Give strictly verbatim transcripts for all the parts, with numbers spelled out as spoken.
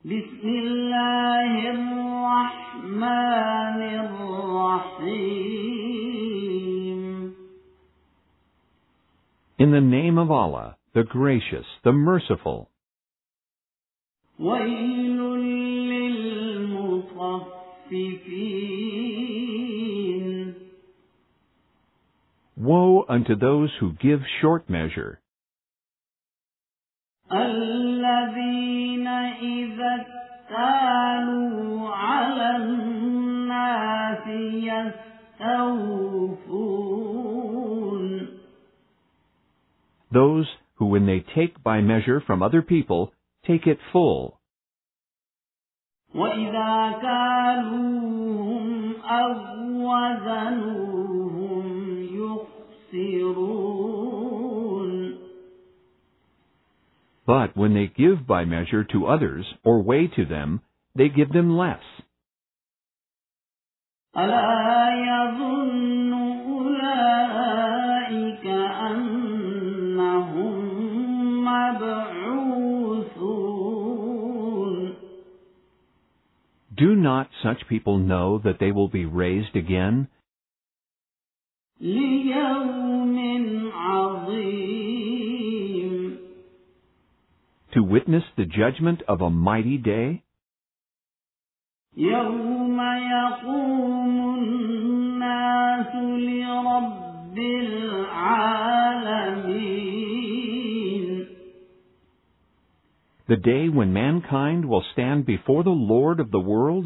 بسم الله الرحمن الرحيم. In the name of Allah, the Gracious, the Merciful. ويل للمطففين. Woe unto those who give short measure. الذين إذا اكتالوا على الناس يستوفون. Those who, when they take by measure from other people, take it full. وإذا كالوهم أو وزنوهم يخسرون. But when they give by measure to others, or weigh to them, they give them less. ألا يظن أولئك أنهم مبعوثون. Do not such people know that they will be raised again? ليوم عظيم. To witness the judgment of a mighty day? يوم يقوم الناس لرب العالمين. The day when mankind will stand before the Lord of the worlds?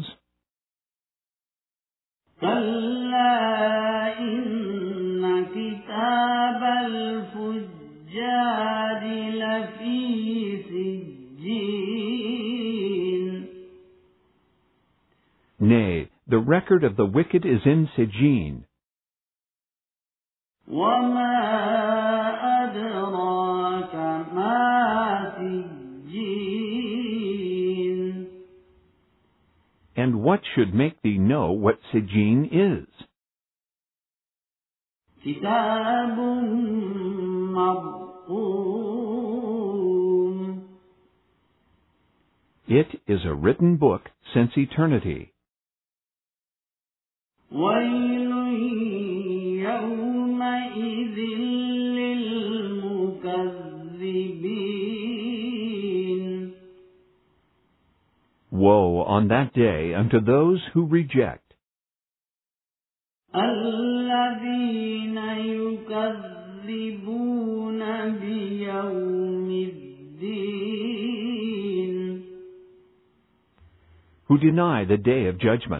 كلا إن كتاب الفجار لفي سجين. Nay, the record of the wicked is in Sijin. وما أدراك ما سجين. And what should make thee know what Sijin is? كتاب مرقوم. It is a written book since eternity. ويل يومئذ للمكذبين. Woe on that day unto those who reject. الذين يكذبون بيوم الدين. Who deny the day of judgment.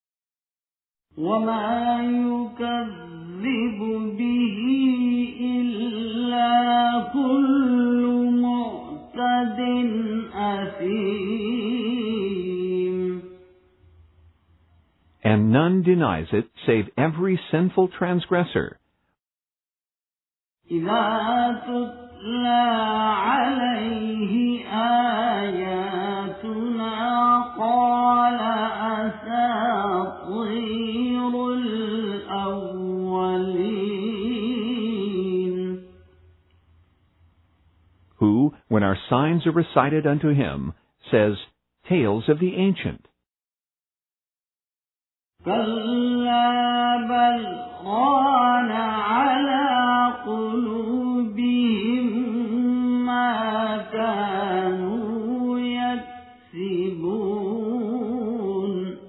وما يكذب به إلا كل معتد أثيم. And none denies it save every sinful transgressor. إذا تتلى عليه آياتنا قال أساطير الأولين. Who, when our signs are recited unto him, says, Tales of the ancient. كلا بل ران على قلوبهم ما كانوا يكسبون.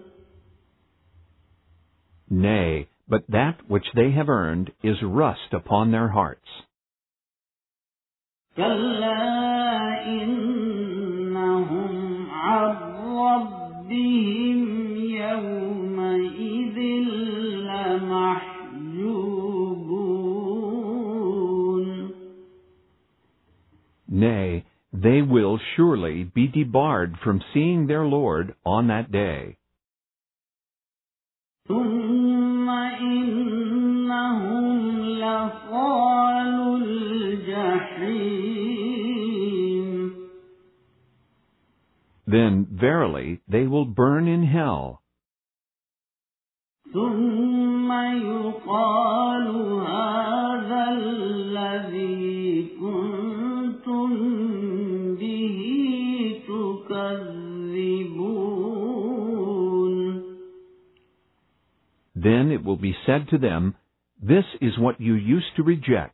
Nay, but that which they have earned is rust upon their hearts. كلا إنهم عن ربهم يومئذ لمحجوبون. Nay, they will surely be debarred from seeing their Lord on that day. ثم إنهم لصالو الجحيم. Then verily they will burn in hell. ثم يقال هذا الذي كنتم به تكذبون. Then it will be said to them, "This is what you used to reject."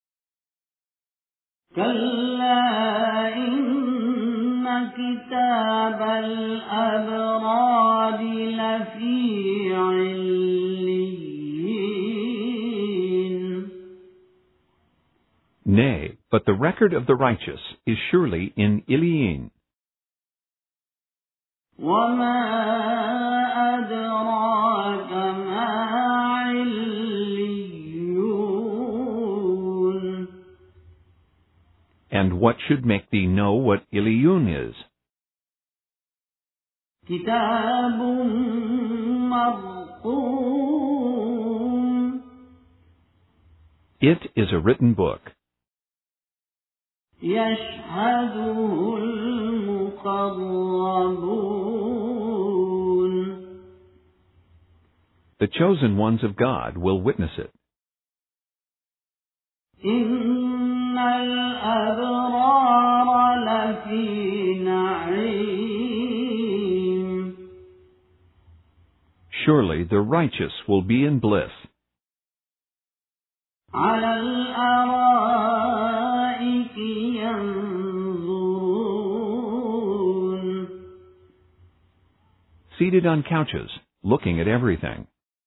كلا إن كتاب الأبرار لفي عليين. Nay, but the record of the righteous is surely in Iliyin. وما أدراك ما عليون. And what should make thee know what Iliyun is? كتاب مرقوم. It is a written book. يشهده المقربون. The chosen ones of God will witness it. إن الأبرار لفي نعيم. Surely the righteous will be in bliss. على الأرائك ينظرون. Seated on couches, looking at everything.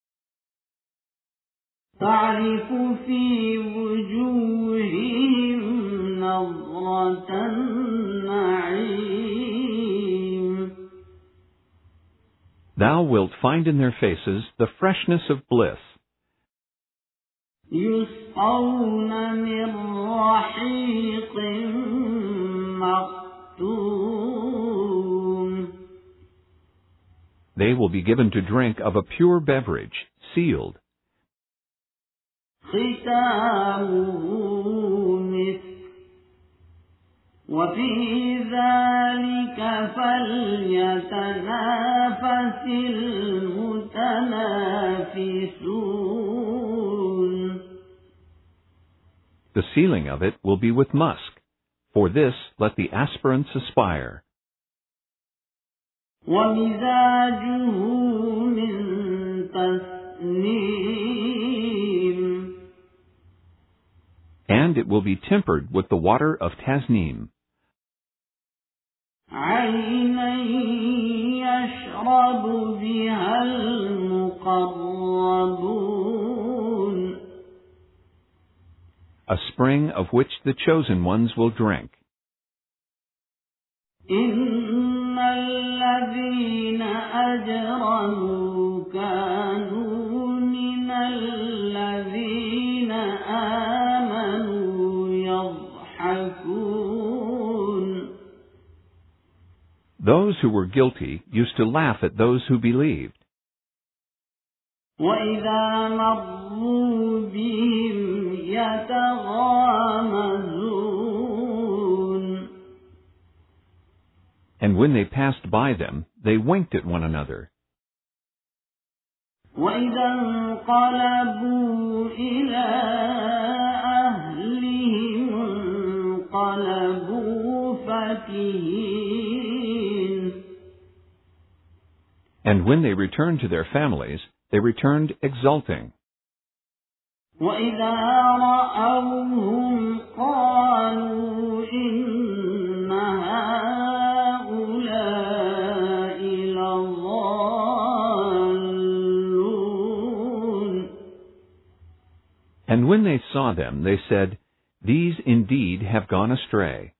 تعرف في وجوههم نظرة النعيم. Thou wilt find in their faces the freshness of bliss. يسقون من رحيق مختوم. They will be given to drink of a pure beverage, sealed. ختامه مسك وفي ذلك فليتنافس المتنافسون. The sealing of it will be with musk. For this let the aspirants aspire. ومزاجه من تسنيم. And it will be tempered with the water of Tasnim. عينا يشرب بها المقربون. A spring of which the chosen ones will drink. إن الذين أجرموا كانوا من الذين آمنوا يضحكون. Those who were guilty used to laugh at those who believed. وإذا مروا بهم يتغامزون. And when they passed by them, they winked at one another. وإذا انقلبوا إلى أهلهم انقلبوا فكهين. And when they returned to their families, they returned exulting. وإذا رأوهم قالوا إن هؤلاء لضالون. And when they saw them, they said, "These indeed have gone astray."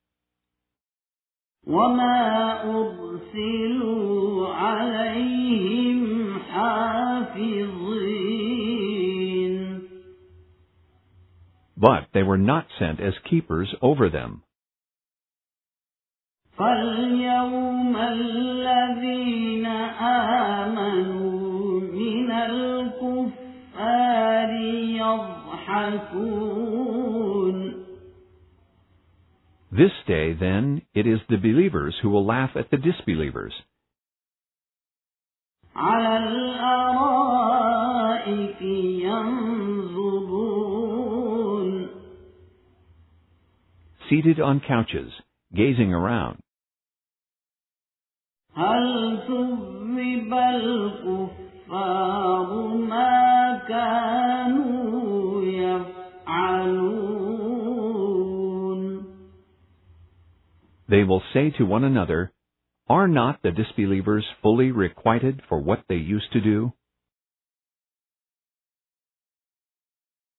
وما أرسلوا عليهم حافظين. But they were not sent as keepers over them. فاليوم الذين آمنوا من الكفار يضحكون. This day, then, it is the believers who will laugh at the disbelievers. على الأرائك ينظرون. Seated on couches, gazing around. هل ثوب الكفار ما كانوا يفعلون. They will say to one another, Are not the disbelievers fully requited for what they used to do?